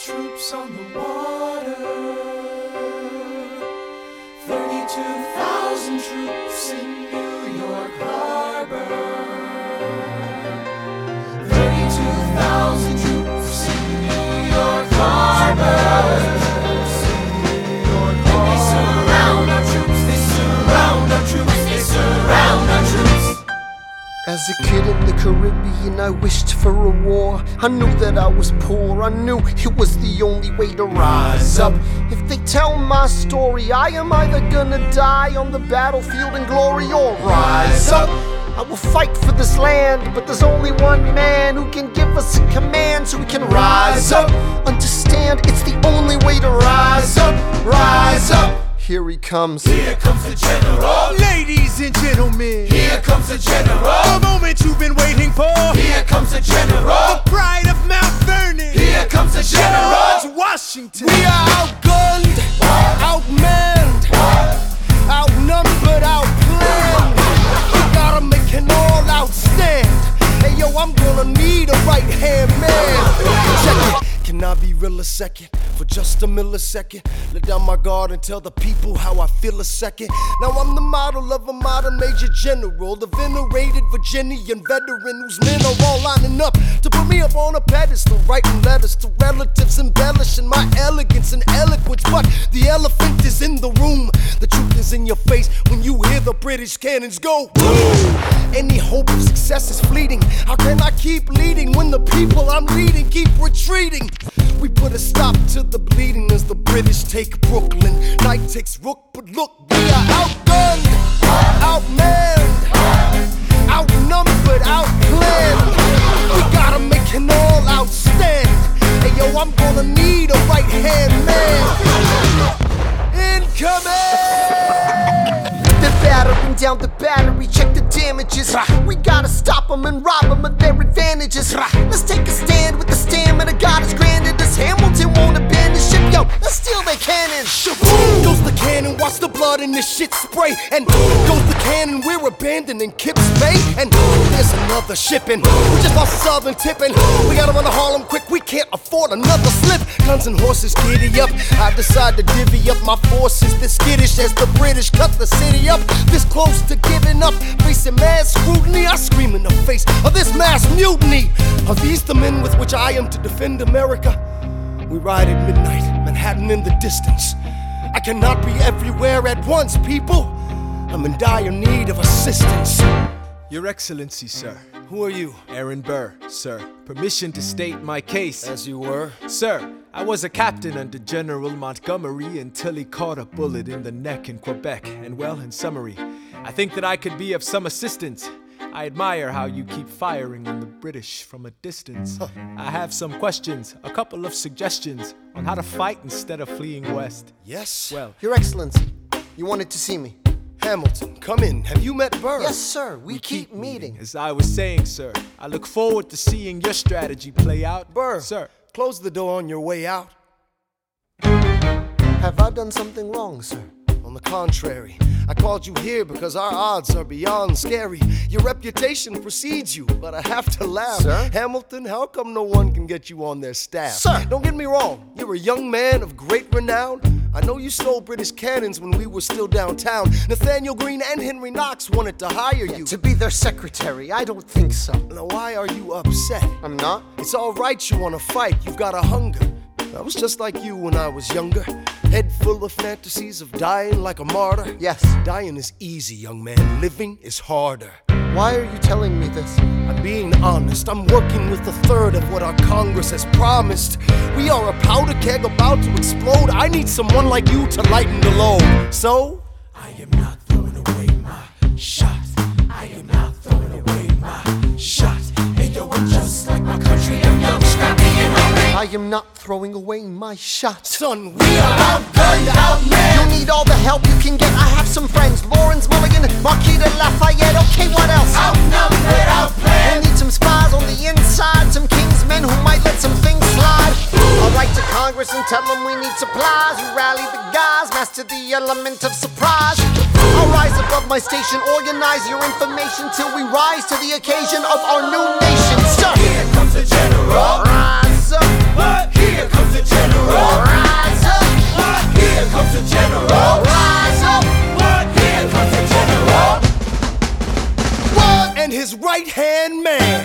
troops on the water, 32,000 troops in New York Harbor, 32,000 troops in New York Harbor. And they surround our troops, they surround our troops, they surround our troops. As a kid in the Caribbean, I wished for a war. I knew that I was poor, I knew it was the only way to rise up. If they tell my story, I am either gonna die on the battlefield in glory or rise up. I will fight for this land, but there's only one man who can give us a command so we can rise up. Understand, it's the only way to rise up, rise up. Here he comes. Here comes the general. Ladies and gentlemen, Here comes the general. the moment you've been waiting for. Here comes the general. The pride of Mount Vernon, Here comes the general. George Washington. We are outgunned, outmanned, outnumbered, outplanned. We gotta make an all-out stand. Hey yo, I'm gonna need a right-hand man. Check it. Can I be real a second? For just a millisecond, let down my guard and tell the people how I feel a second. Now I'm the model of a modern major general, the venerated Virginian veteran whose men are all lining up to put me up on a pedestal, writing letters to relatives, embellishing my elegance and eloquence. But the elephant is in the room, the truth is in your face when you hear the British cannons go boom. Any hope of success is fleeting. How can I keep leading when the people I'm leading keep retreating? We put a stop to the bleeding as the British take Brooklyn. Night takes Rook, but look, we are outgunned, outmanned, outnumbered, outplanned. We gotta make an all-out stand. Hey yo, I'm gonna need a right-hand man. Incoming! They're battering down the battery, check the damages. We gotta stop them and rob them of their advantages. Let's take a stand with the stamina God has granted us. Hamilton won't abandon ship, yo, let's steal their cannon. Goes the cannon, watch the blood in this shit spray. And goes the cannon, we're abandoning Kips Bay. And there's another shipping, we just lost Southern tipping. We gotta run to Harlem quick, we can't afford another slip. Guns and horses giddy up, I decide to divvy up my forces. This skittish as the British cut the city up. This close to giving up, facing mad scrutiny. I scream in the face of this mass mutiny. Are these the men with which I am to defend America? We ride at midnight, Manhattan in the distance. I cannot be everywhere at once, people. I'm in dire need of assistance. Your Excellency, sir. Who are you? Aaron Burr, sir. Permission to state my case. As you were. Sir, I was a captain under General Montgomery until he caught a bullet in the neck in Quebec. And well, in summary, I think that I could be of some assistance. I admire how you keep firing on the British from a distance. I have some questions, a couple of suggestions on how to fight instead of fleeing west. Yes? Well, Your Excellency, you wanted to see me. Hamilton, come in. Have you met Burr? Yes, sir. We keep meeting. As I was saying, sir, I look forward to seeing your strategy play out. Burr, Sir. close the door on your way out. Have I done something wrong, sir? On the contrary, I called you here because our odds are beyond scary. Your reputation precedes you, but I have to laugh. Sir? Hamilton, how come no one can get you on their staff? Sir! Don't get me wrong, you're a young man of great renown. I know you stole British cannons when we were still downtown. Nathaniel Greene and Henry Knox wanted to hire you. To be their secretary, I don't think so. Now why are you upset? I'm not. It's alright you wanna fight, you've got a hunger. I was just like you when I was younger. Head full of fantasies of dying like a martyr. Yes. Dying is easy, young man. Living is harder. Why are you telling me this? I'm being honest. I'm working with a third of what our Congress has promised. We are a powder keg about to explode. I need someone like you to lighten the load. So, I am not throwing away my shot. I am not throwing away my shot. Hey yo, I'm just like my country. I'm young, scrappy, and hungry. I am not throwing away my shot. son, We are outgunned, outmanned. You need all the help you can get. I have some friends. Lawrence Mulligan, Marquis de Lafayette. Okay, what else? Outnumbered, outplanned. We'll need some spies on the inside. Some kingsmen who might let some things slide. I'll write to Congress and tell them we need supplies. You rally the guys, master the element of surprise. I'll rise above my station, organize your information till we rise to the occasion of our new nation. Sir, Here comes the general. rise up. What? Here comes the general. right hand man.